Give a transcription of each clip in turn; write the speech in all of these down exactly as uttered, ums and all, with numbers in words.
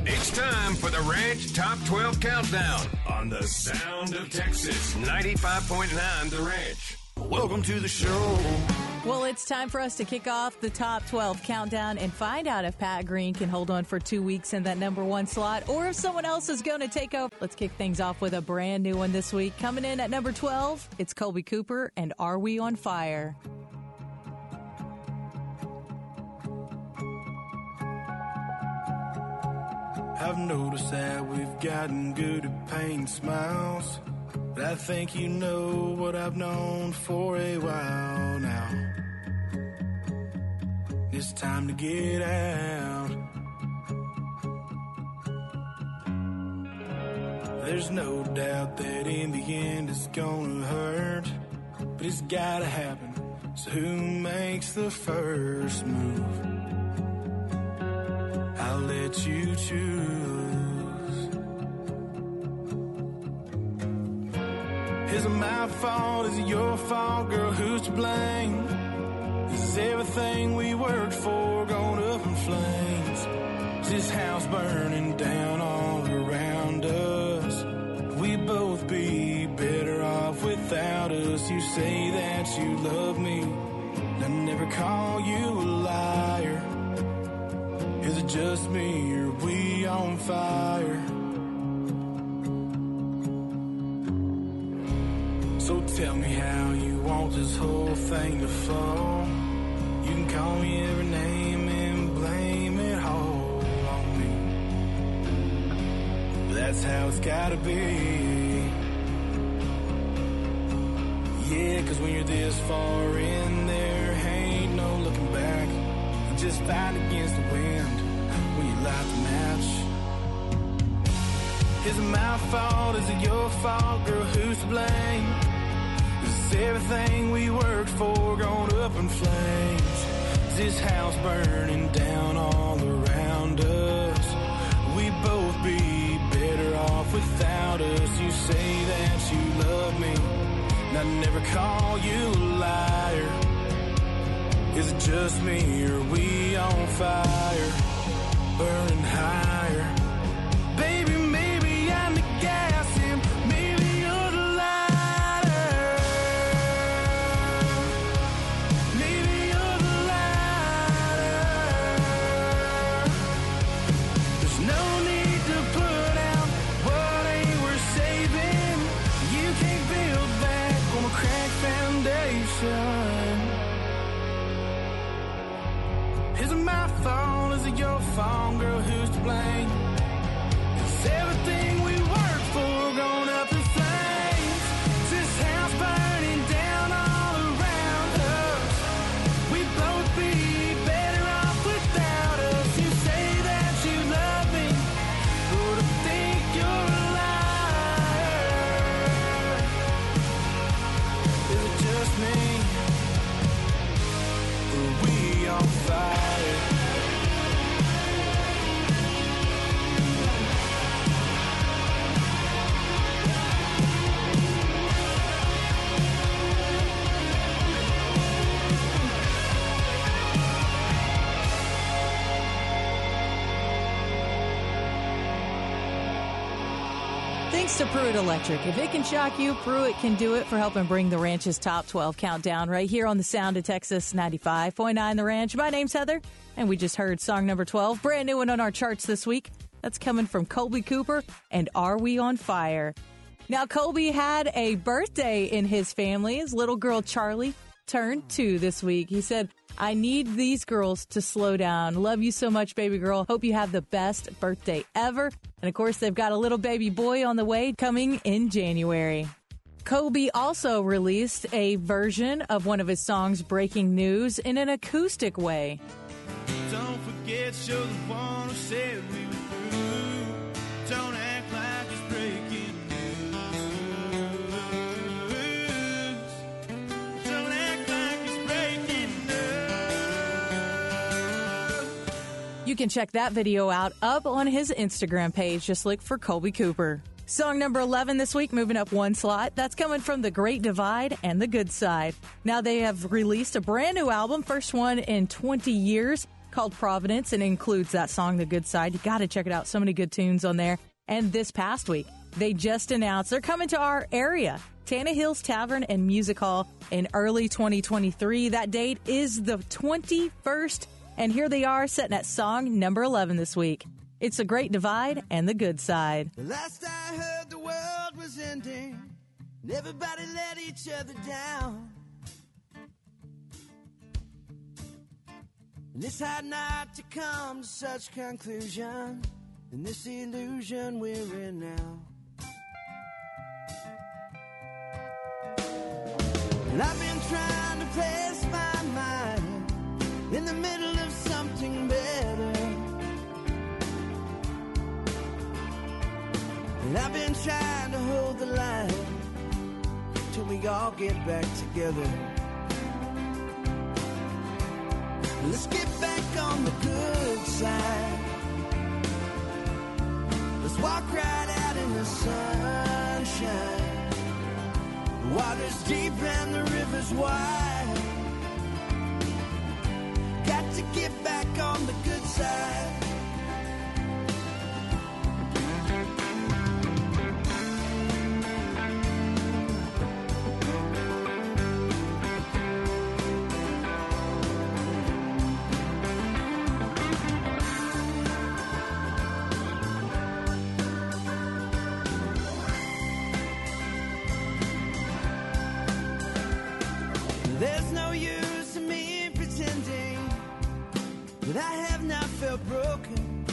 It's time for the Ranch Top twelve Countdown on the Sound of Texas, ninety-five point nine The Ranch. Welcome to the show. Well, it's time for us to kick off the Top twelve Countdown and find out if Pat Green can hold on for two weeks in that number one slot or if someone else is going to take over. Let's kick things off with a brand new one this week. Coming in at number twelve, it's Colby Cooper and Are We on Fire? I've noticed that we've gotten good at painting smiles, but I think you know what I've known for a while now. It's time to get out. There's no doubt that in the end it's gonna hurt, but it's gotta happen. So who makes the first move? I'll let you choose. Is it my fault? Is it your fault? Girl, who's to blame? Is everything we worked for going up in flames? Is this house burning down all around us? We'd both be better off without us. You say that you love me, and I never call you a liar. Is it just me or are we on fire? So tell me how you want this whole thing to fall. You can call me every name and blame it all on me. But that's how it's gotta be. Yeah, cause when you're this far in, there ain't no looking back. You just fight against the wind when you light the match. Is it my fault? Is it your fault? Girl, who's to blame? Is everything we worked for going up in flames? Is this house burning down all around us? We'd both be better off without us. You say that you love me, and I never call you a liar. Is it just me or are we on fire? Burning higher. Baby, maybe I'm the gas and maybe you're the lighter. Maybe you're the lighter. There's no need to put out what ain't worth saving. You can't build back on a cracked foundation. Is it my fault? Is it your fault? Girl, who's to blame? Is everything we worked for going up in flames? Is this house burning down all around us? We'd both be better off without us. You say that you love me, but I think you're a liar. Is it just me? Or are we on fire? Thanks to Pruitt Electric. If it can shock you, Pruitt can do it for helping bring the Ranch's Top twelve Countdown right here on the Sound of Texas, ninety-five point nine The Ranch. My name's Heather, and we just heard song number twelve, brand new one on our charts this week. That's coming from Colby Cooper and Are We on Fire? Now, Colby had a birthday in his family. His little girl, Charlie, turned two this week. He said, I need these girls to slow down. Love you so much, baby girl. Hope you have the best birthday ever. And, of course, they've got a little baby boy on the way coming in January. Colby also released a version of one of his songs, Breaking News, in an acoustic way. Don't forget, you're the one who said we were through. Don't act like it's breaking news. Don't act like it's breaking news. You can check that video out up on his Instagram page. Just look for Colby Cooper. Song number eleven this week, moving up one slot. That's coming from The Great Divide and The Good Side. Now they have released a brand new album, first one in twenty years, called Providence and includes that song, The Good Side. You got to check it out. So many good tunes on there. And this past week, they just announced they're coming to our area, Tana Hills Tavern and Music Hall, in early twenty twenty-three. That date is the twenty-first. And here they are, setting at song number eleven this week. It's The Great Divide and The Good Side. The last I heard, the world was ending, and everybody let each other down. And this had not to come to such conclusion, in this illusion we're in now. And I've been trying to place my mind in the middle of something better. And I've been trying to hold the line till we all get back together. Let's get back on the good side. Let's walk right out in the sunshine. The water's deep and the river's wide. Got to get back on the good side. There's no use in me pretending that I have not felt broken.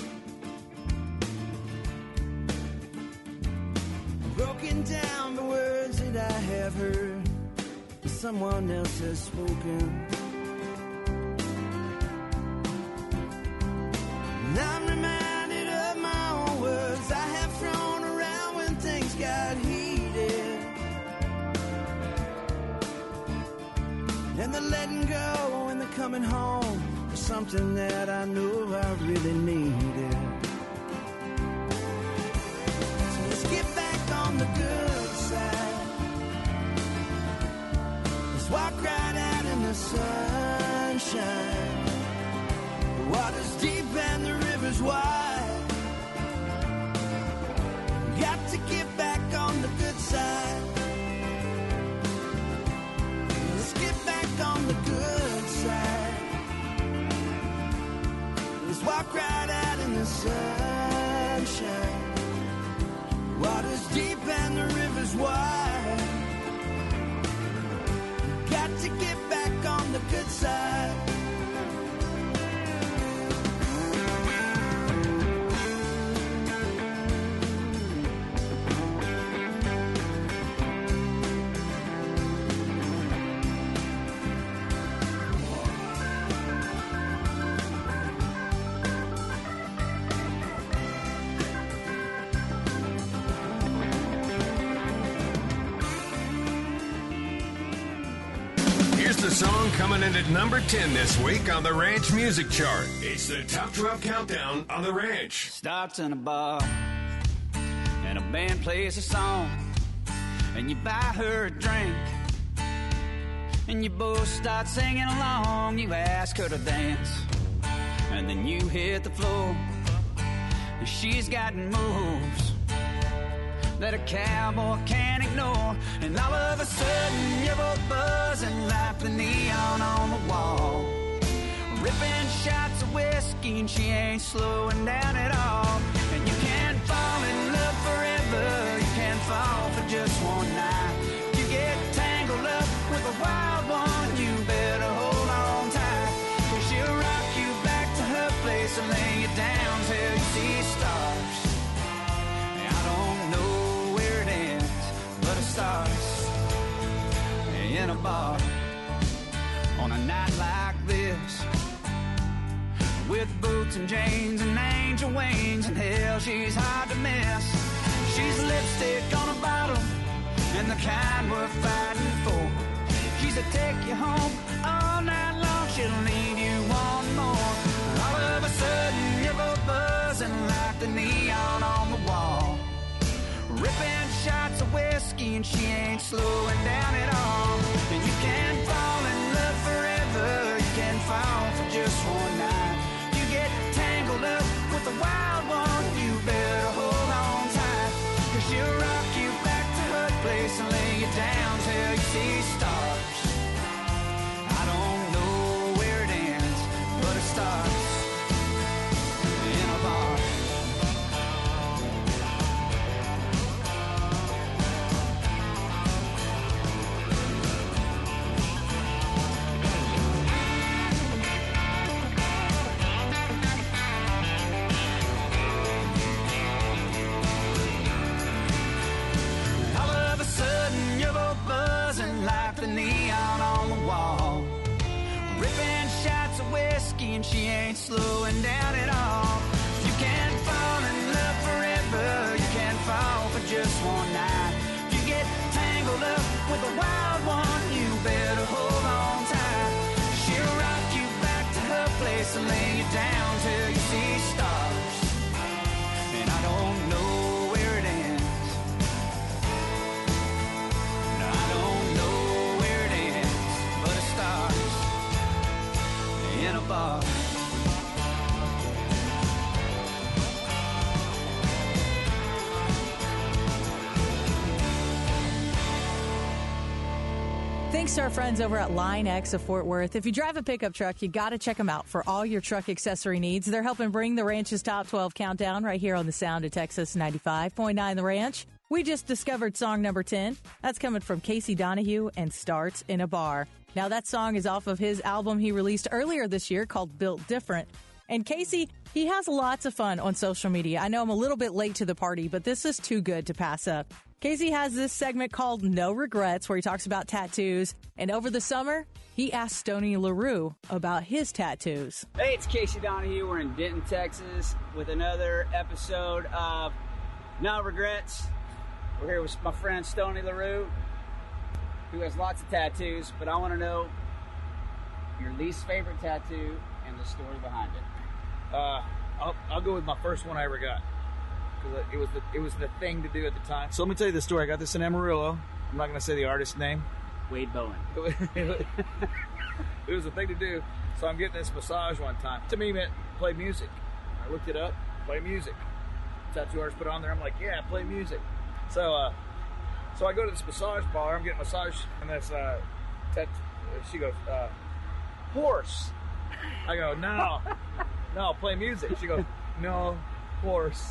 Broken down the words that I have heard that someone else has spoken. And I'm reminded of my own words I have thrown around when things got heated. And the letting go and the coming home is something that I know I really needed. So let's get back on the good side. Let's walk right out in the sunshine. The water's deep and the river's wide. Got to get back on the good side. On the good side. Let's walk right out in the sunshine. Water's deep and the river's wide. Got to get back on the good side. The song coming in at number ten this week on the Ranch Music Chart. It's the Top twelve Countdown on the Ranch. Starts in a bar, and a band plays a song, and you buy her a drink, and you both start singing along. You ask her to dance, and then you hit the floor, and she's got moves that a cowboy can't ignore. And all of a sudden you're both buzzing like the neon on the wall, ripping shots of whiskey, and she ain't slowing down at all. And you can't fall in love forever, you can't fall for just one night. You get tangled up with a wild one, you better hold on tight, 'cause she'll rock you back to her place and lay you down till you see stars. I don't know starts in a bar on a night like this, with boots and jeans and angel wings, and hell, she's hard to miss. She's lipstick on a bottle, and the kind we're fighting for. She's a take you home all night long, she'll leave you one more. And all of a sudden you're both buzzing like the neon on the wall, ripping shots of whiskey, and she ain't slowing down at all. And you can't fall in love forever, you can fall for just one night. Thanks to our friends over at Line X of Fort Worth. If you drive a pickup truck, you got to check them out for all your truck accessory needs. They're helping bring the Ranch's Top twelve Countdown right here on the Sound of Texas ninety-five point nine The Ranch. We just discovered song number ten. That's coming from Casey Donahue and Starts in a Bar. Now, that song is off of his album he released earlier this year called Built Different. And Casey, he has lots of fun on social media. I know I'm a little bit late to the party, but this is too good to pass up. Casey has this segment called No Regrets, where he talks about tattoos. And over the summer, he asked Stoney LaRue about his tattoos. Hey, it's Casey Donahue. We're in Denton, Texas, with another episode of No Regrets. We're here with my friend Stoney LaRue, who has lots of tattoos, but I want to know your least favorite tattoo and the story behind it. Uh, I'll, I'll go with my first one I ever got. It was the it was the thing to do at the time. So let me tell you the story. I got this in Amarillo. I'm not going to say the artist's name. Wade Bowen. It was the thing to do. So I'm getting this massage one time. To me, it meant play music. I looked it up. Play music. Tattoo artist put on there. I'm like, yeah, play music. So, uh, so I go to this massage bar. I'm getting a massage, and this uh, tat- she goes, uh, horse. I go, no, no, play music. She goes, no, horse.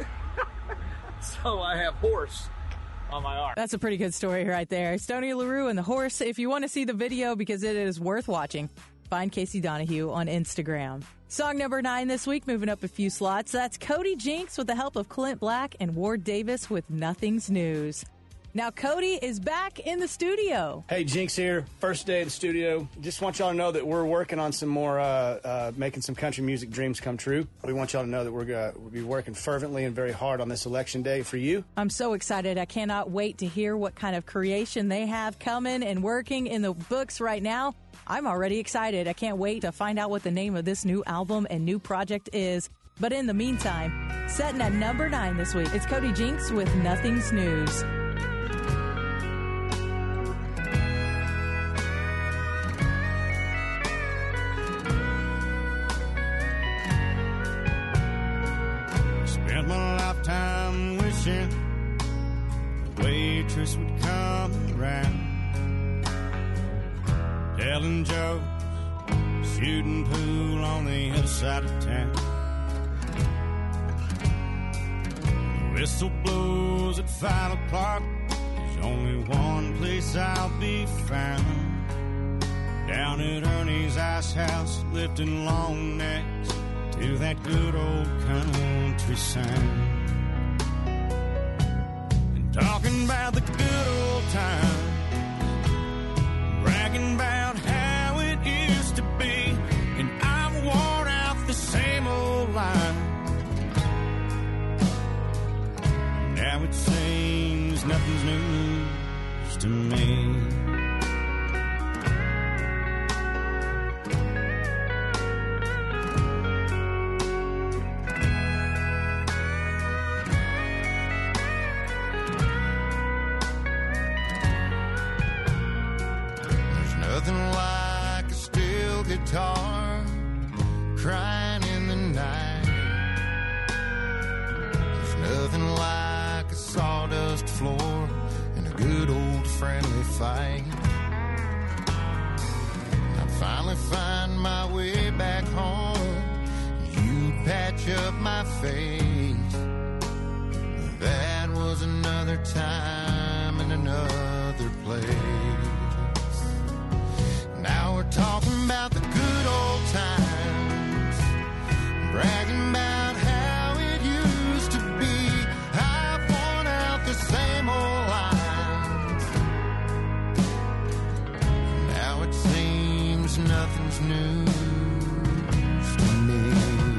So I have horse on my arm. That's a pretty good story right there. Stoney LaRue and the horse. If you want to see the video, because it is worth watching, find Casey Donahue on Instagram. Song number nine this week, moving up a few slots. That's Cody Jinks with the help of Clint Black and Ward Davis with Nothing's News. Now, Cody is back in the studio. Hey, Jinx here. First day of the studio. Just want y'all to know that we're working on some more, uh, uh, making some country music dreams come true. We want y'all to know that we're going to be working fervently and very hard on this election day for you. I'm so excited. I cannot wait to hear what kind of creation they have coming and working in the books right now. I'm already excited. I can't wait to find out what the name of this new album and new project is. But in the meantime, setting at number nine this week, it's Cody Jinks with Nothing's News. Spent my lifetime wishing the waitress would come around, telling jokes, shooting pool on the other side of town. The whistle blows at five o'clock. There's only one place I'll be found, down at Ernie's Ice House, lifting long necks to that good old country sound, and talking about the good old times, bragging about how it used to be, and I've worn out the same old line. Now it seems nothing's news to me. Guitar crying in the night. There's nothing like a sawdust floor and a good old friendly fight. I'd finally find my way back home. You'd patch up my face. That was another time in another place. Now we're talking about the good old times, bragging about how it used to be. I've worn out the same old lines. Now it seems nothing's news to me.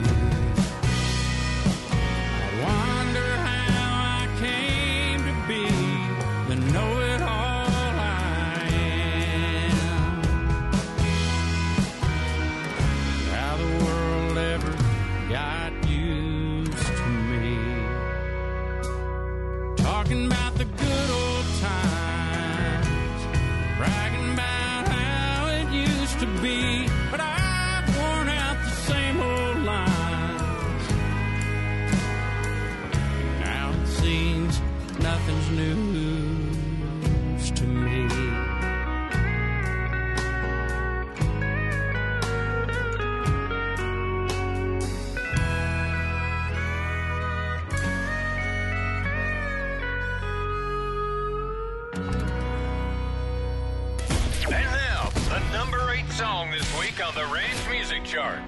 I wonder how I came to be the know-it-all. Talking about the good old times, bragging about how it used to be, but I've worn out the same old lines. Now it seems nothing's news to me. song this week on the Ranch Music Chart.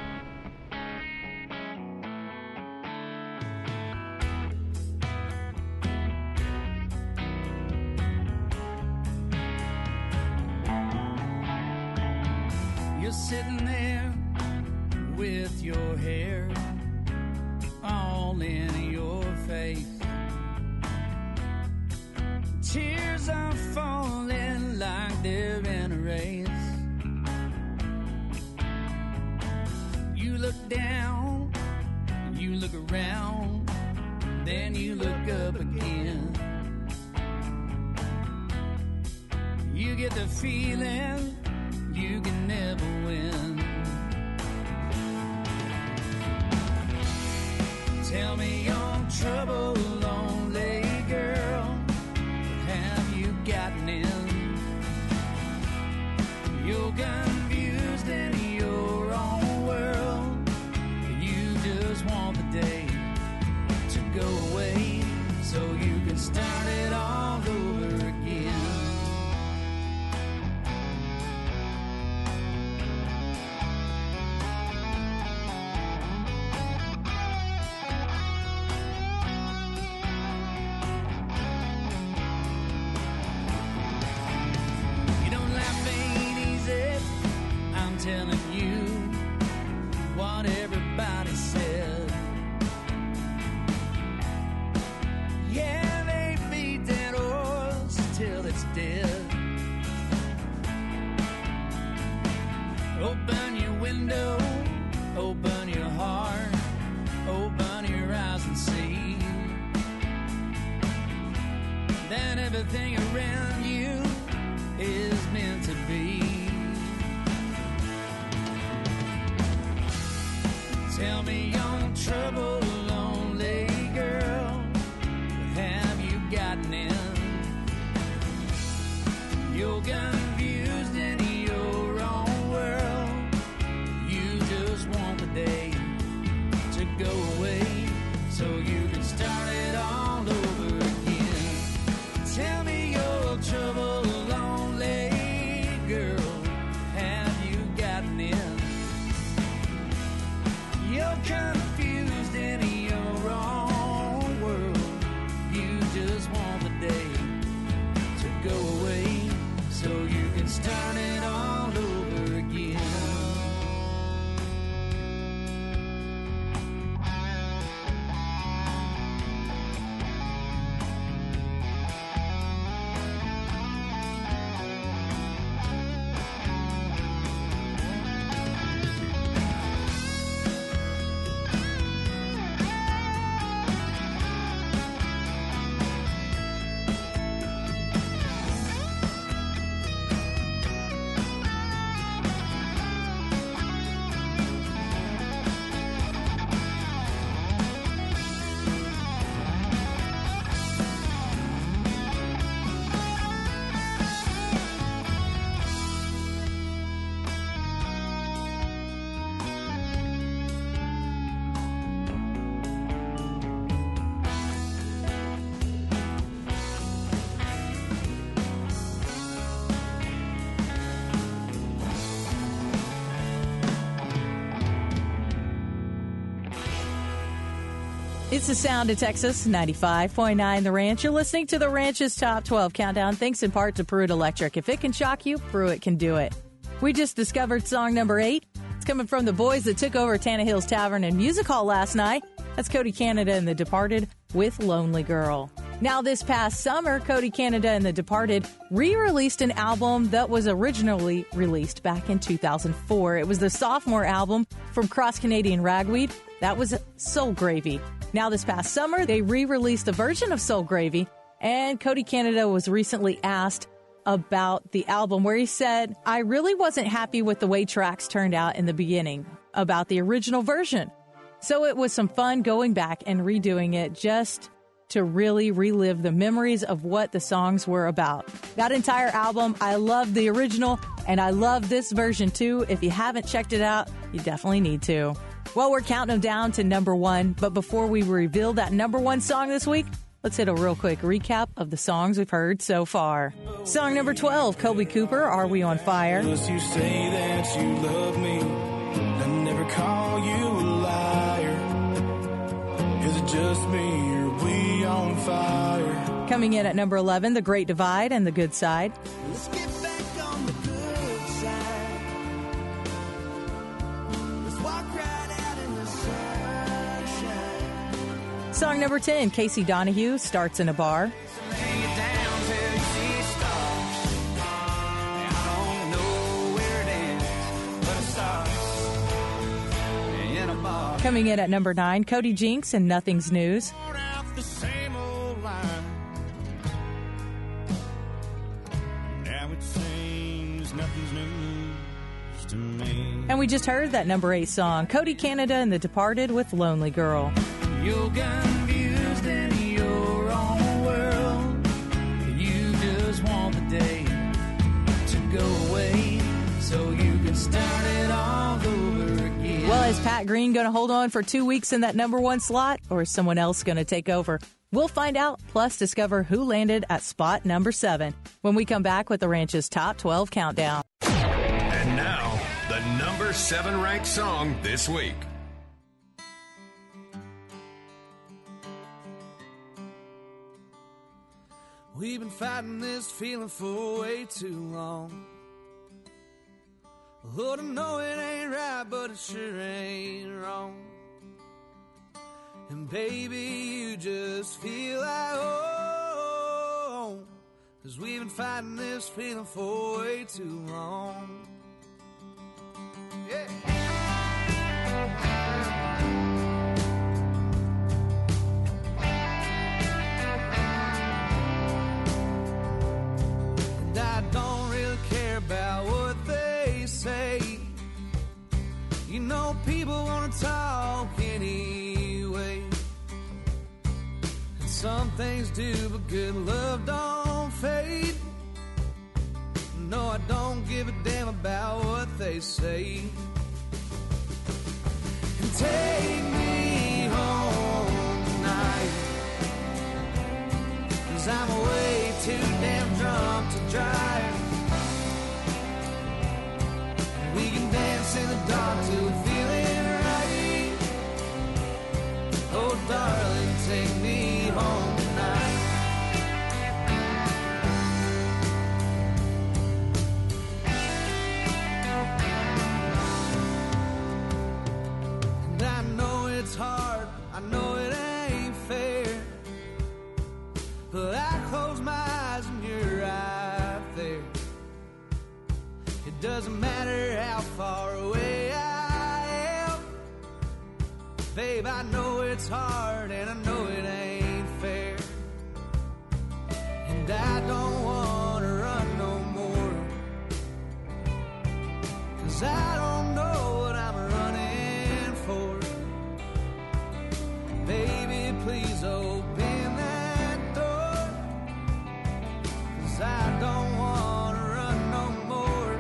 You're sitting there with your hair all in your face. Tears are falling like they're in a race. You look down, you look around, then you look up again. You get the feeling you can never win. Tell me your trouble, lonely girl, what have you gotten in? You're confused in your own world. You just want the day to go away so you can start it all over again. Telling you what everybody said. Yeah, they beat that horse till it's dead. Open your window, open your heart, open your eyes and see. Then everything around you is meant to be. Tell me your trouble, lonely girl, what have you gotten in? You're confused in your own world. You just want the day to go away so you can start it all over again. Tell me your trouble, lonely girl, have you gotten in? You're confused in your own world. You just want the day to go away so you can start it all over again. It's the sound of Texas, ninety-five point nine The Ranch. You're listening to The Ranch's Top twelve Countdown, thanks in part to Pruitt Electric. If it can shock you, Pruitt can do it. We just discovered song number eight. It's coming from the boys that took over Tannehill's Tavern and Music Hall last night. That's Cody Canada and The Departed with Lonely Girl. Now, this past summer, Cody Canada and The Departed re-released an album that was originally released back in two thousand four. It was the sophomore album from Cross Canadian Ragweed. That was Soul Gravy. Now, this past summer, they re-released a version of Soul Gravy, and Cody Canada was recently asked about the album, where he said, I really wasn't happy with the way tracks turned out in the beginning about the original version. So it was some fun going back and redoing it just to really relive the memories of what the songs were about. That entire album, I love the original, and I love this version too. If you haven't checked it out, you definitely need to. Well, we're counting them down to number one, but before we reveal that number one song this week, Let's hit a real quick recap of the songs we've heard so far. Song number twelve, Colby Cooper, Are We on Fire? You say that you love me, I never call you a liar. Is it just me or are we on fire? Coming in at number eleven, The Great Divide and The Good Side. Let's get back on the good side. Let's walk right out in the sunshine. Song number ten, Casey Donahue, Starts in a Bar. Lay it down till you see stars. I don't know where it ends, but it starts in a bar. Coming in at number nine, Cody Jinks and Nothing's News. Worn out the same old line. Now it seems nothing's news to me. And we just heard that number eight song, Cody Canada and The Departed with Lonely Girl. You're confused in your own world. You just want the day to go away so you can start it all over again. Well, is Pat Green going to hold on for two weeks in that number one slot, or is someone else going to take over? We'll find out, plus discover who landed at spot number seven when we come back with the Ranch's Top twelve Countdown. And now, the number seven ranked song this week. We've been fighting this feeling for way too long. Lord, I know it ain't right, but it sure ain't wrong. And baby, you just feel like home. Cause we've been fighting this feeling for way too long. Yeah. And I don't really care about what they say. You know people wanna talk anyway. And some things do, but good love don't fade. No, I don't give a damn about what they say. And take me home tonight, 'cause I'm way too damn drunk to drive. We can dance in the dark till we feel it right. Oh, darling, take me home tonight. And I know it's hard, I know it ain't fair, but I close my eyes and you're right there. It doesn't matter how far away I am. Babe, I know it's hard and I know it ain't fair. And I don't want to run no more, 'cause I don't know what I'm running for. Baby, please open that door, 'cause I don't want to run no more.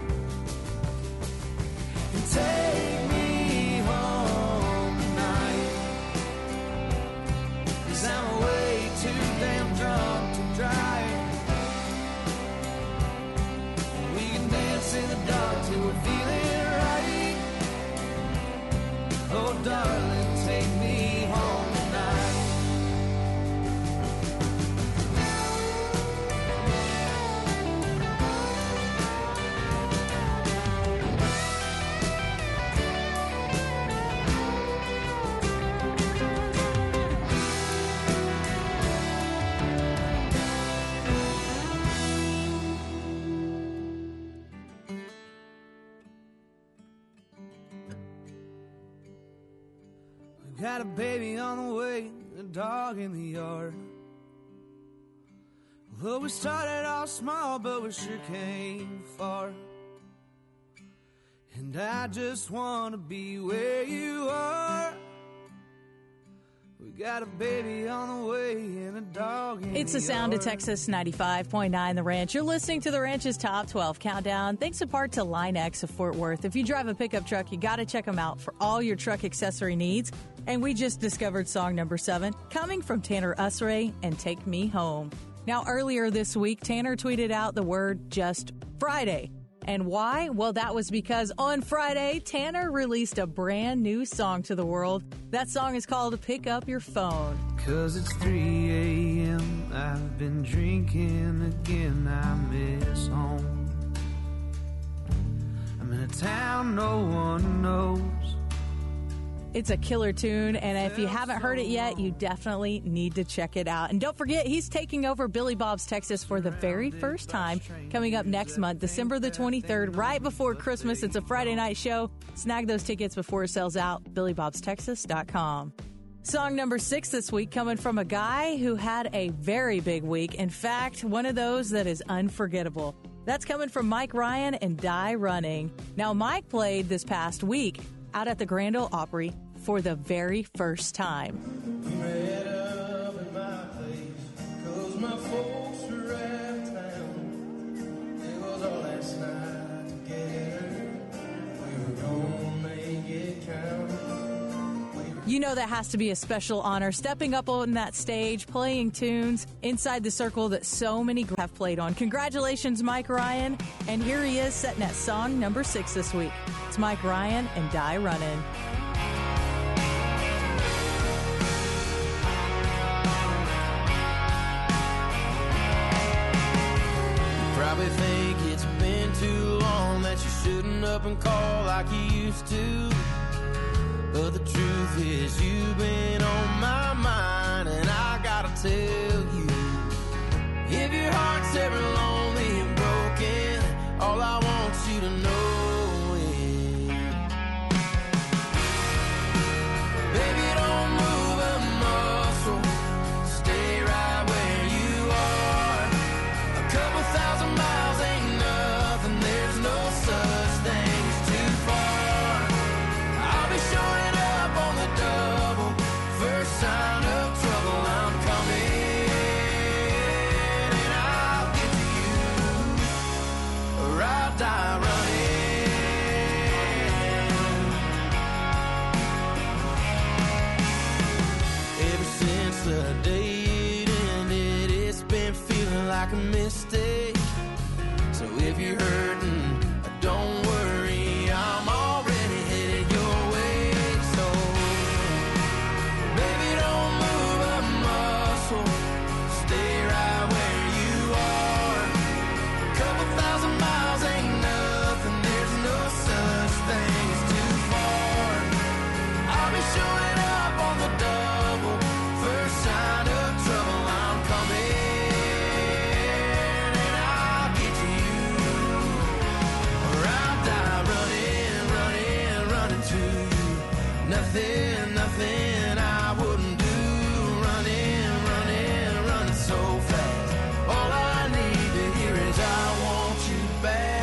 And take me home tonight, 'cause I'm way too damn drunk to drive. We can dance in the dark till we're feeling right. Oh, darling, take me home tonight. Got a baby on the way, a dog in the yard. Well, we started off small, but we sure came far. And I just want to be where you are, We got a baby on the way and a dog in It's the sound of Texas ninety-five point nine The Ranch. You're listening to The Ranch's Top twelve Countdown. Thanks in part to Line X of Fort Worth. If you drive a pickup truck, you got to check them out for all your truck accessory needs. And we just discovered song number seven, coming from Tanner Usray and Take Me Home. Now, earlier this week, Tanner tweeted out the word just Friday. And why? Well, that was because on Friday, Tanner released a brand new song to the world. That song is called Pick Up Your Phone. Cause it's three a.m. I've been drinking again. I miss home. I'm in a town no one knows. It's a killer tune, and if you haven't heard it yet, you definitely need to check it out. And don't forget, he's taking over Billy Bob's Texas for the very first time, coming up next month, December the twenty-third, right before Christmas. It's a Friday night show. Snag those tickets before it sells out, billy bobs texas dot com. Song number six this week, coming from a guy who had a very big week. In fact, one of those that is unforgettable. That's coming from Mike Ryan and Die Running. Now, Mike played this past week out at the Grand Ole Opry for the very first time. Met up at my place, cause my folks were out of town. It was our last night together. We were gonna make it count. You know that has to be a special honor, stepping up on that stage, playing tunes inside the circle that so many have played on. Congratulations, Mike Ryan. And here he is setting at song number six this week. It's Mike Ryan and Die Running. Probably think it's been too long that you shouldn't up and call like you used to. But the truth is you've been on my mind, and I gotta tell you, if your heart's ever lonely and broken, all I want you to know is, baby, don't move a muscle, stay right where you are. A couple thousand miles ain't nothing, there's no such thing as too far. I'll be showing up on the double, first sign of trouble I'm coming, and I'll get to you, or I'll die running. Ever since the day it ended, it's been feeling like a mistake. So if you're hurting, don't worry, I'm already headed your way. So baby, don't move a muscle, stay right where you are. A couple thousand miles ain't nothing, there's no such thing as too far. I'll be showing up on the double, first sign of trouble I'm coming, and I'll get to you, or I'll die running, running, running to you. Nothing, nothing I wouldn't do, running, running, running so fast. All I need to hear is I want you back.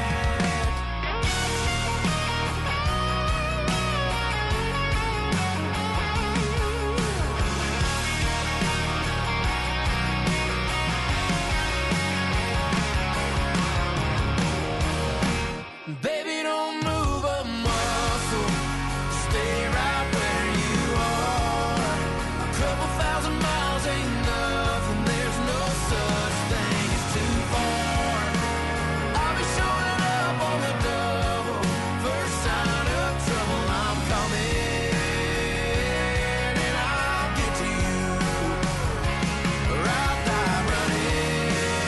Baby, don't move a muscle, stay right where you are. A couple thousand miles ain't nothing, there's no such thing as too far. I'll be showing up on the double, first sign of trouble I'm coming, and I'll get to you, or I'll die running.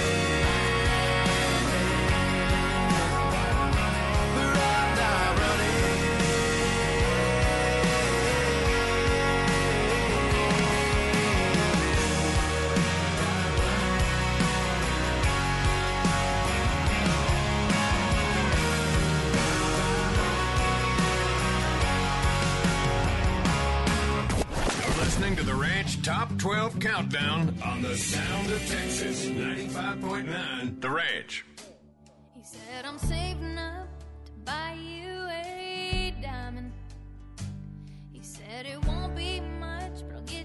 Or I'll die running. You're listening to the Ranch Top twelve Countdown on the Sound of Texas ninety-five point nine The Ranch. He said, I'm saving up to buy you a diamond. He said, it won't be much, but I'll get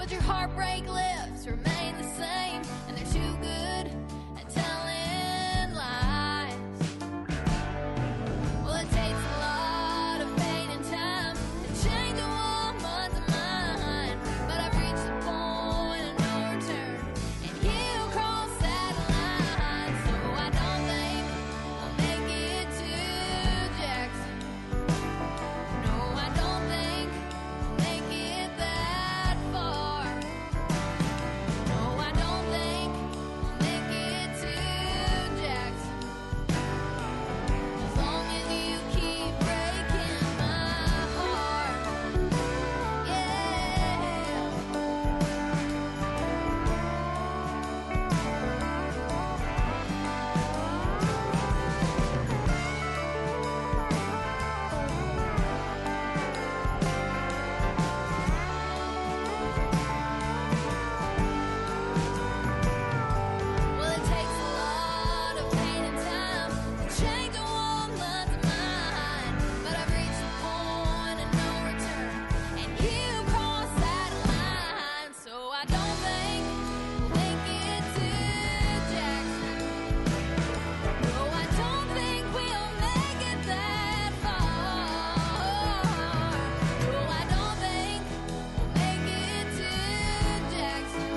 but your heartbreak lips remain the same, and they're too good at telling lies. Well, it takes a lot of pain and time to change a woman's mind, but I've reached the point of no return, and you cross that line, so I don't think I'll make it to Jackson. No, I don't think I'll make it that far. No, I don't think I'll make it to Jackson. As long as you keep breaking my heart. Yeah. Well, it takes a lot of pain and time to change a woman's mind, but I've reached the point of no return, and you cross that line, so I don't think we'll make it to Jackson. No, I don't think we'll make it that far. No, I don't think we'll make it to Jackson.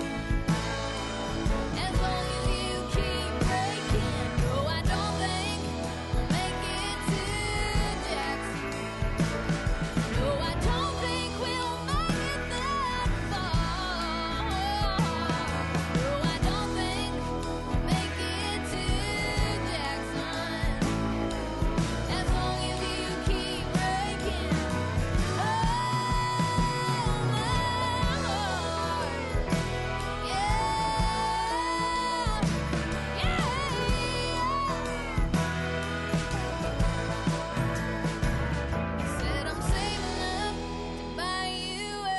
As long as you keep breaking, no, I don't think we'll make it to Jackson. No, I don't think we'll make it that far. No, I don't think we'll make it to Jackson. As long as you keep breaking, oh, my heart. Said I'm saving up to buy you a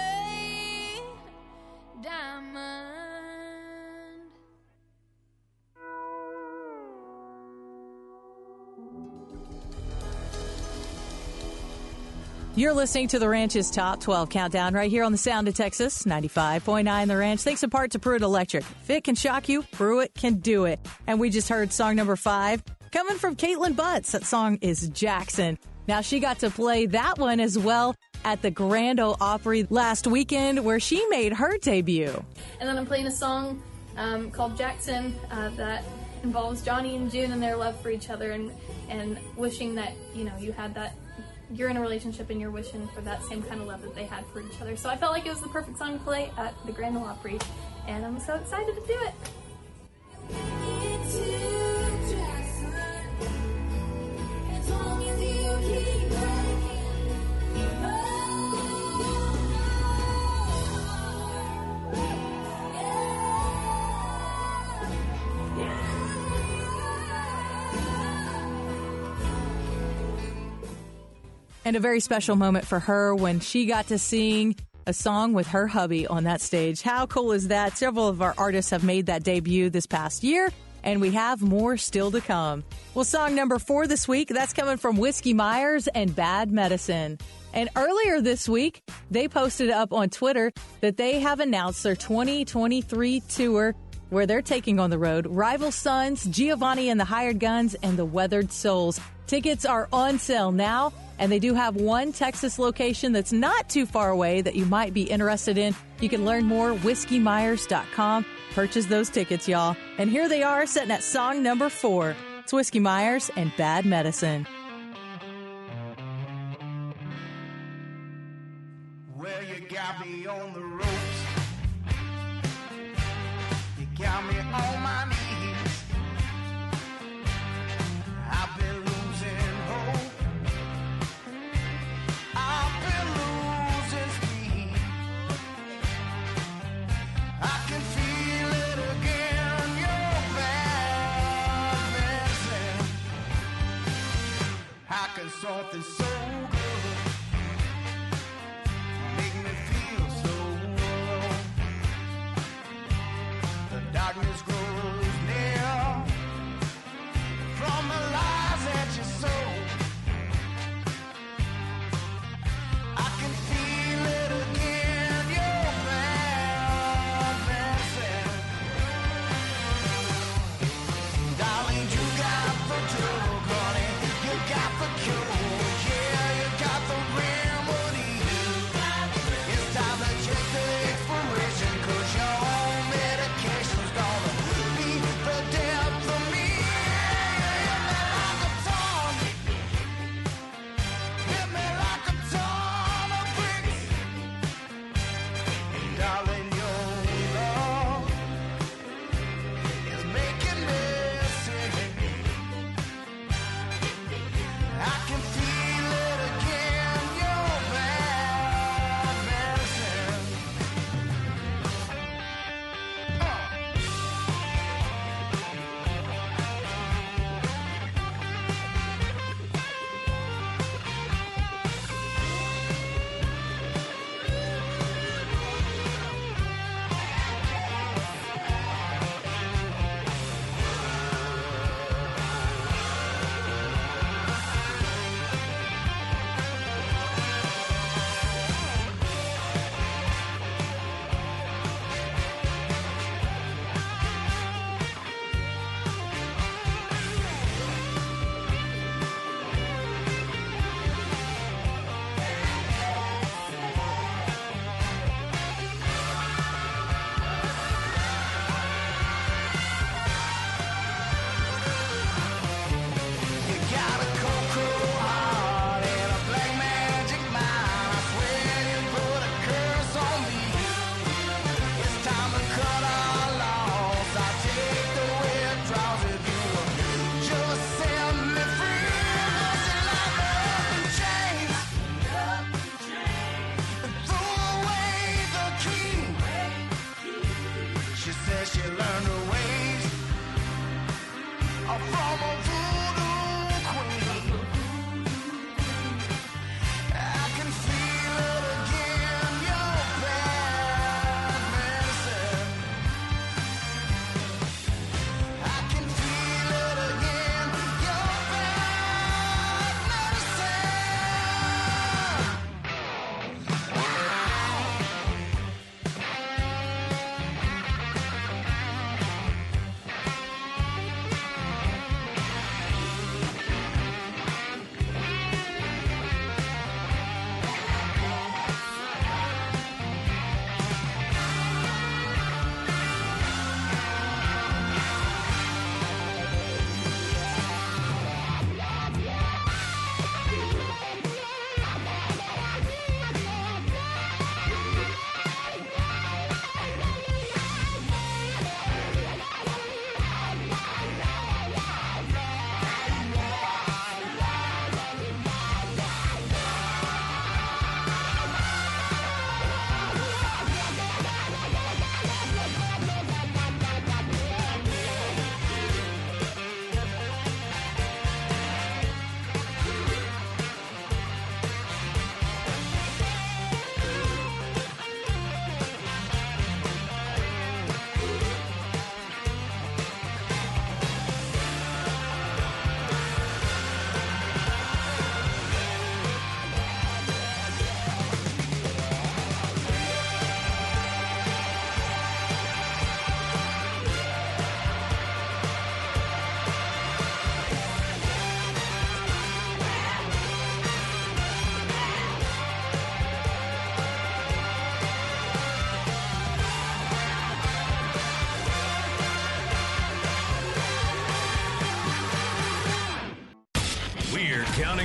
diamond. You're listening to The Ranch's Top twelve Countdown right here on the Sound of Texas, ninety-five point nine The Ranch. Thanks in part to Pruitt Electric. If it can shock you, Pruitt can do it. And we just heard song number five coming from Caitlin Butts. That song is Jackson. Now, she got to play that one as well at the Grand Ole Opry last weekend, where she made her debut. And then I'm playing a song um, called Jackson uh, that involves Johnny and June and their love for each other, and, and wishing that, you know, you had that, you're in a relationship and you're wishing for that same kind of love that they had for each other. So I felt like it was the perfect song to play at the Grand Ole Opry, and I'm so excited to do it. As long as you keep breaking, And a very special moment for her when she got to sing a song with her hubby on that stage. How cool is that? Several of our artists have made that debut this past year, and we have more still to come. Well, song number four this week, that's coming from Whiskey Myers and Bad Medicine. And earlier this week, they posted up on Twitter that they have announced their twenty twenty-three tour, where they're taking on the road Rival Sons, Giovanni and the Hired Guns, and the Weathered Souls. Tickets are on sale now, and they do have one Texas location that's not too far away that you might be interested in. You can learn more, whiskey myers dot com. Purchase those tickets, y'all. And here they are, sitting at song number four. It's Whiskey Myers and Bad Medicine. Well, you got me on the ropes. You got me on my knees. I've been losing hope. I've been losing speed. I can feel it again. Your bad medicine. How can something so good make me feel so alone? The darkness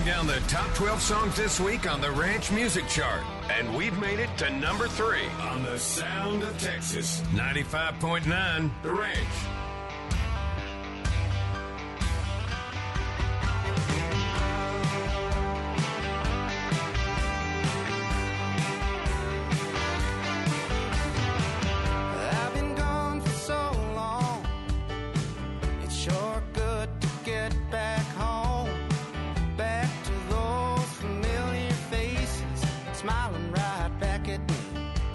down the top twelve songs this week on the Ranch Music Chart. And we've made it to number three on the Sound of Texas. ninety-five point nine, The Ranch. I've been gone for so long. It's sure good to get back home. Back to those familiar faces, smiling right back at me.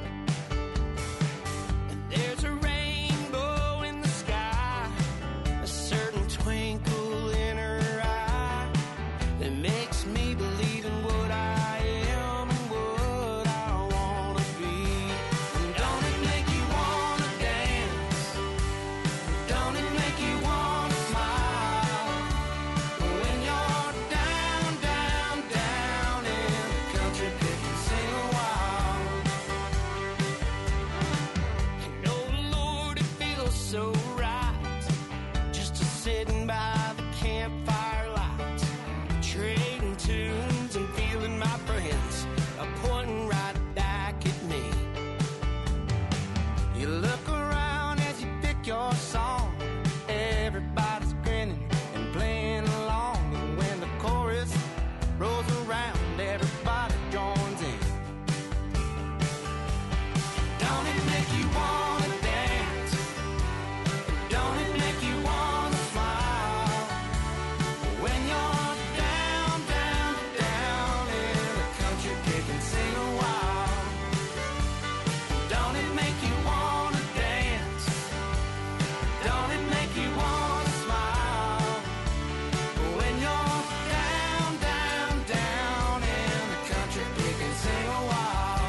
And there's a rainbow in the sky, a certain twinkle in her eye that makes me believe in what I am and what I wanna be. And don't it make you wanna dance? Don't it make you wanna smile? When you're down, down, down in the country picking sing a while. And oh Lord, it feels so right just to sitting by the campfire light, trading tunes and feeling my friends are pointing right back at me. You look around as you pick your song, everybody's grinning and playing along. And when the chorus rolls around, everybody joins in. Don't it make you wanna dance? Don't it make you wanna smile? When you're down, down, down in the country picking sing a while. Don't it make you wanna dance? Don't it make you wanna smile? When you're down, down, down in the country picking sing a while.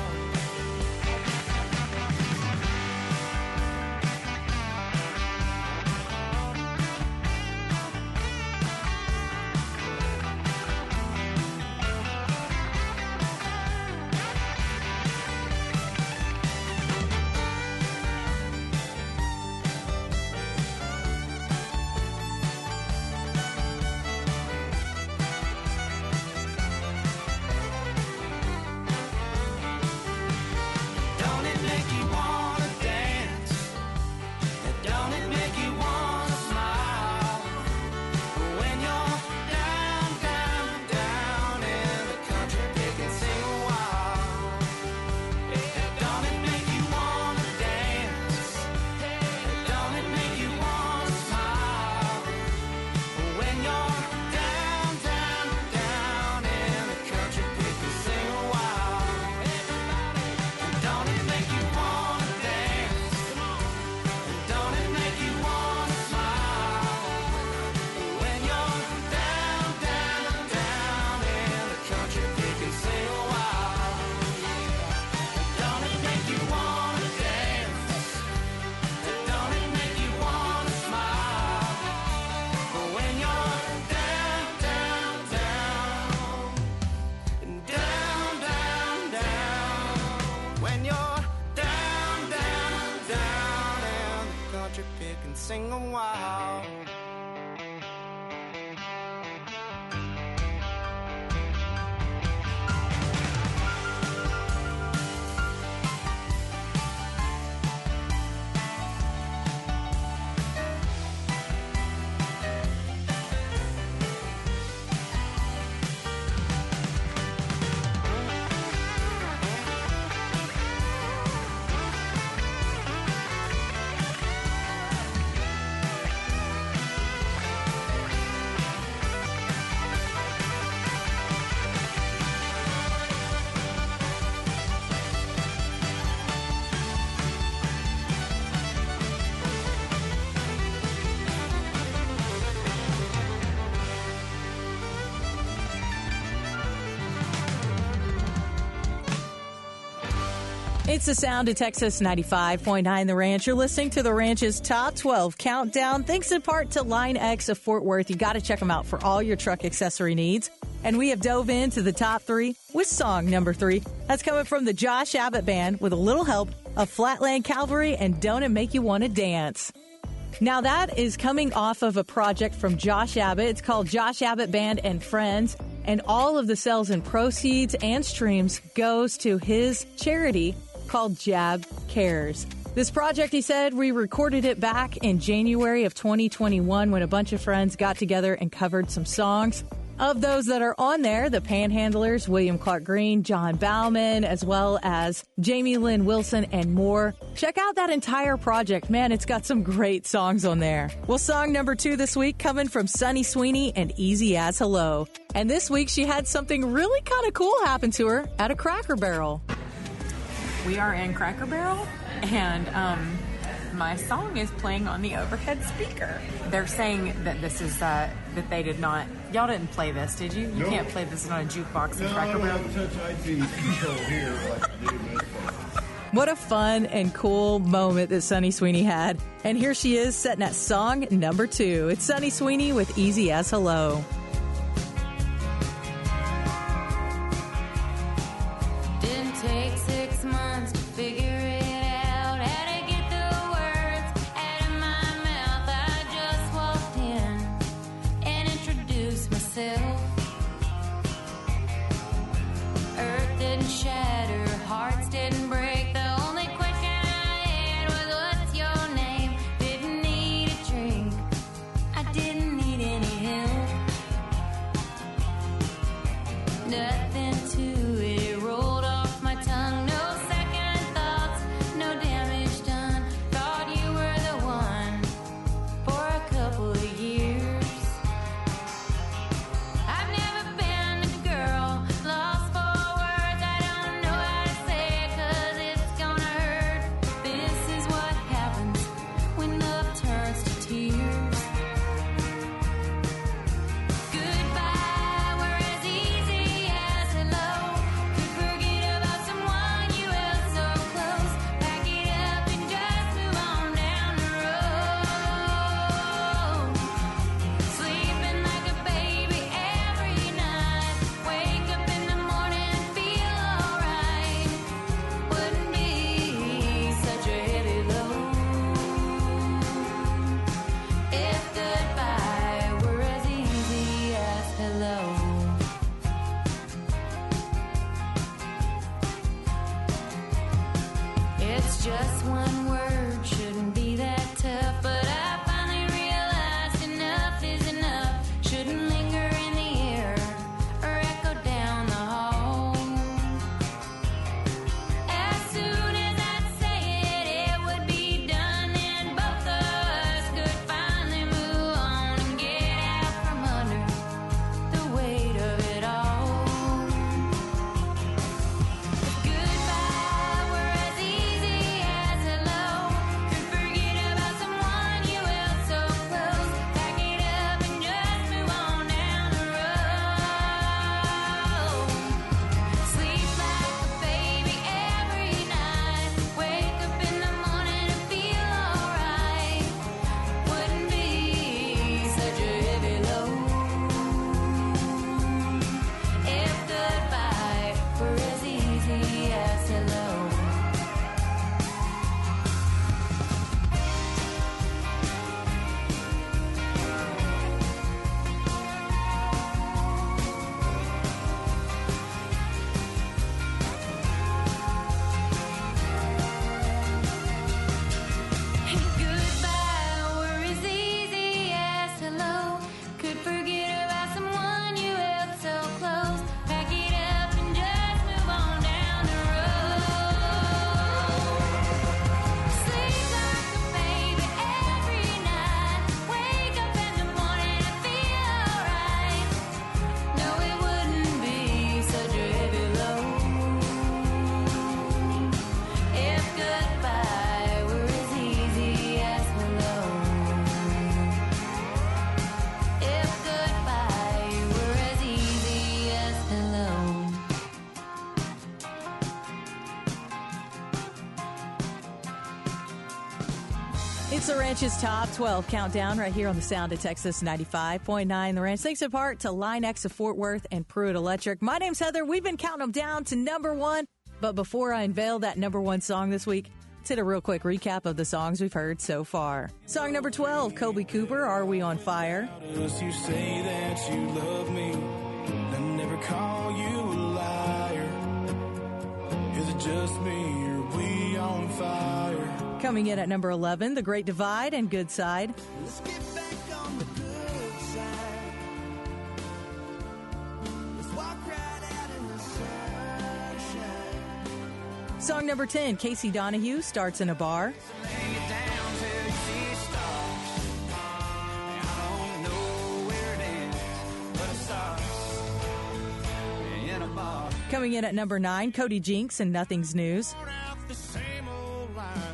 Don't it make you wanna dance? Don't it make you wanna smile? When you're down, down, down in the country picking sing a while. Don't it make you wanna dance? Don't it make you wanna smile? When you're down, down, down in the country picking sing a while. Don't it make you wanna dance? Don't it make you wanna smile? When you're down, down, down in the country picking sing a while. Don't it make you wanna dance? Don't it make you wanna smile? When you're down, down, down, down, down, down. When you're down, down, down in the country picking sing a while. It's the Sound of Texas, ninety-five point nine The Ranch. You're listening to The Ranch's Top twelve Countdown. Thanks in part to Line X of Fort Worth. You got to check them out for all your truck accessory needs. And we have dove into the top three with song number three. That's coming from the Josh Abbott Band with a little help of Flatland Cavalry and Don't It Make You Want to Dance. Now that is coming off of a project from Josh Abbott. It's called Josh Abbott Band and Friends. and all of the sales and proceeds and streams goes to his charity called Jab Cares. This project, he said, we recorded it back in January of twenty twenty-one when a bunch of friends got together and covered some songs. Of those that are on there, the Panhandlers, William Clark Green, John Bauman, as well as Jamie Lynn Wilson and more. Check out that entire project. Man, it's got some great songs on there. Well, song number two this week coming from Sunny Sweeney and Easy as Hello. And this week she had something really kind of cool happen to her at a Cracker Barrel. We are in Cracker Barrel, and um, my song is playing on the overhead speaker. They're saying that this is, uh, that they did not, y'all didn't play this, did you? You No. can't play this on a jukebox in No, I Cracker don't Barrel. have to touch I T control here like I do in this place. What a fun and cool moment that Sunny Sweeney had. And here she is setting at song number two. It's Sunny Sweeney with Easy as Hello. Didn't take six months to figure it out. How to get the words out of my mouth. I just walked in and introduced myself. Earth didn't shatter, hearts didn't break. The only question I had was, what's your name? Didn't need a drink. I didn't need any help. Nothing to it, it rolled off my tongue. No second thoughts, no damage done. Thought you were the one for a couple of years. I've never been a girl lost for words. I don't know how to say it 'cause it's gonna hurt. This is what happens when love turns to tears. Goodbye, we're as easy as hello. Could forget about someone you held so close. Pack it up and just move on down the road. Sleeping like a baby every night. Wake up in the morning and feel alright. Wouldn't be such a heavy load if goodbye were as easy as hello. It's just one word, shouldn't be that tough, but I finally realized enough is enough. Shouldn't linger in the air or echo down the hall. As soon as I'd say it, it would be done, and both of us could finally move on and get out from under the weight of it all. Goodbye, we're as easy as hello. Could forget about someone you held so close. Pack it up and just move on down the road. Sleep like a baby every night. Wake up in the morning and feel alright. Wouldn't be such a heavy load if goodbye were as easy as hello. Goodbye were as easy as hello. Could forget about someone you held so close. Pack it up and just move on down the road. Sleep like a baby every night. Wake up in the morning and feel alright. No, it wouldn't be such a heavy load if goodbye were as easy as hello. If goodbye were as easy as hello. It's the Ranch's Top twelve Countdown right here on the Sound of Texas ninety-five point nine The Ranch. Thanks in part to Line X of Fort Worth and Pruitt Electric. My name's Heather. We've been counting them down to number one. But before I unveil that number one song this week, let's hit a real quick recap of the songs we've heard so far. Song number twelve, Kobe Cooper, Are We on Fire? Unless you say that you love me, and just me or we on fire? Coming in at number eleven, The Great Divide and Good Side. Let's get back on the good side. Let's walk right out in the sunshine. Song number ten, Casey Donahue, Starts in a Bar. Lay it down till you see it starts. And I don't know where it ends, but it starts in a bar. Coming in at number nine, Cody Jinks and Nothing's News. Worn out the same old line.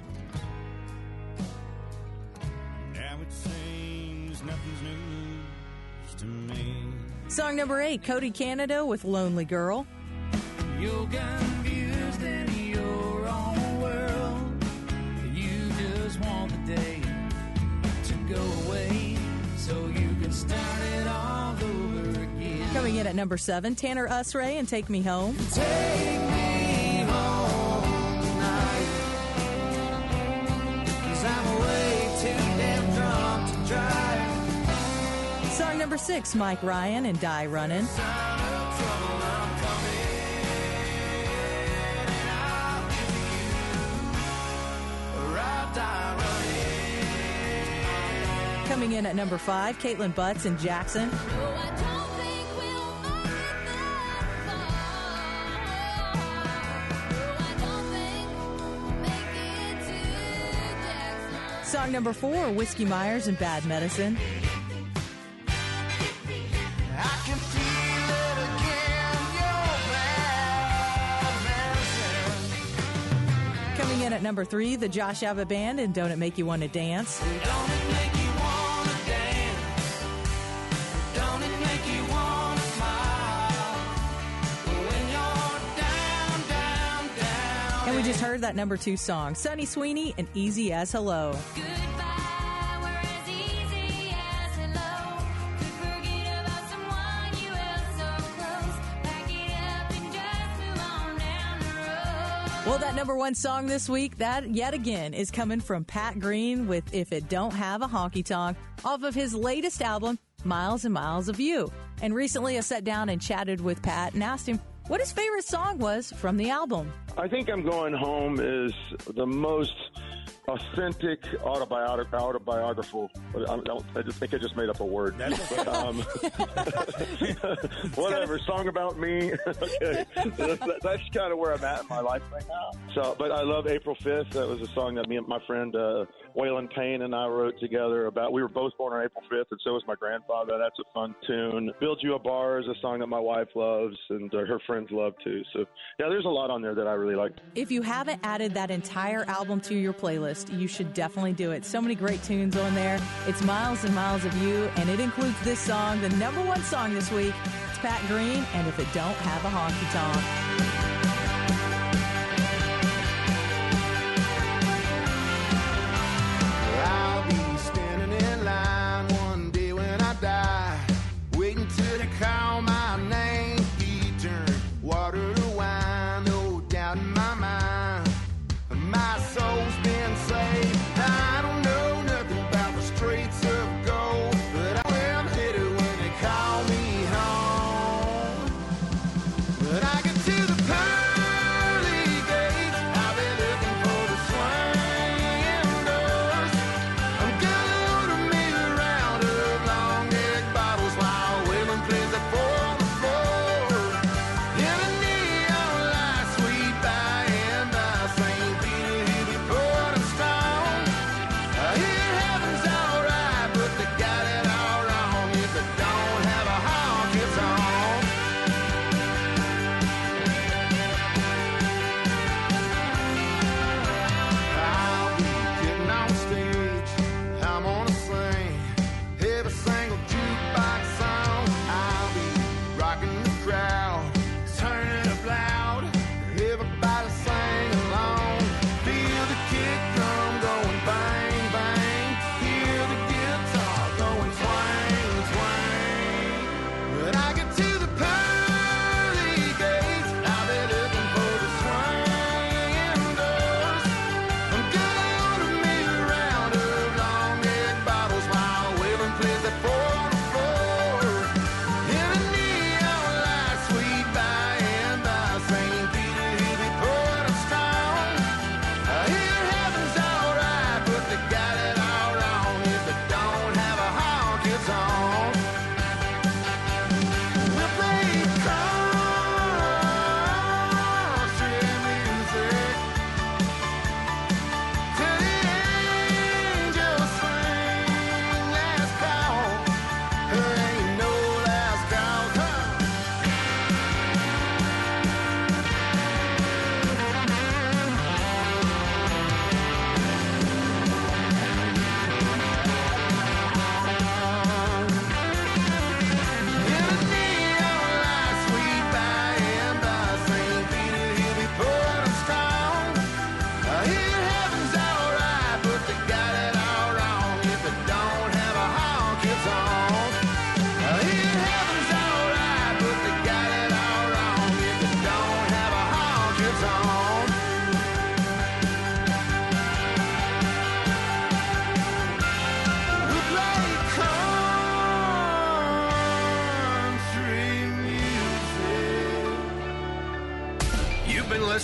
Now it seems nothing's news to me. Song number eight, Cody Canada with Lonely Girl. You're confused in your own world. You just want the day to go away so you can start it all over again. Coming in at number seven, Tanner Usray and Take Me Home. Take me home tonight, 'cause I'm way too damn drunk to drive. Song number six, Mike Ryan and Die Runnin'. Sign of trouble, I'm coming, and I'll give you a ride, die running. Coming in at number five, Caitlin Butts and Jackson. Oh, I don't think we'll make that far. Oh, I don't think we'll make it to Jackson. Song number four, Whiskey Myers and Bad Medicine. I can feel it again, your bad medicine. Coming in at number three, the Josh Abbott Band and Don't It Make You Want to Dance. Don't it make you wanna dance? Don't it make you wanna smile? When you're down, down, down. And we just heard that number two song, Sunny Sweeney and Easy as Hello. Goodbye, we're as easy as hello. Could forget about someone you held so close. Pack it up and just move on down the road. Well, that number one song this week, that yet again is coming from Pat Green with If It Don't Have a Honky Tonk off of his latest album, Miles and Miles of You. And recently I sat down and chatted with Pat and asked him what his favorite song was from the album. I think I'm Going Home is the most authentic autobiograph- autobiographical. I, don't, I just think I just made up a word. But, um, whatever, song about me. Okay, that's, that's kind of where I'm at in my life right now. So, but I love April fifth. That was a song that me and my friend uh, Waylon Payne and I wrote together about. We were both born on April fifth, and so was my grandfather. That's a fun tune. Build You a Bar is a song that my wife loves and uh, her friends love too. So, yeah, there's a lot on there that I really like. If you haven't added that entire album to your playlist, you should definitely do it. So many great tunes on there. It's Miles and Miles of You, and it includes this song, the number one song this week. It's Pat Green, and If It Don't Have a Honky Tonk. I'll be standing in line one day when I die, waiting till they call my name. He turned water to wine, no doubt in my mind. My soul's been saved. I don't know nothing about the streets of gold, but I will hit it when they call me home. But I get to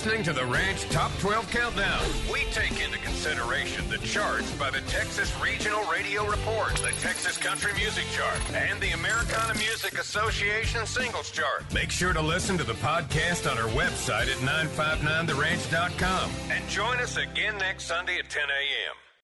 listening to the Ranch Top twelve Countdown. We take into consideration the charts by the Texas Regional Radio Report, the Texas Country Music Chart, and the Americana Music Association Singles Chart. Make sure to listen to the podcast on our website at nine five nine the ranch dot com. And join us again next Sunday at ten a.m.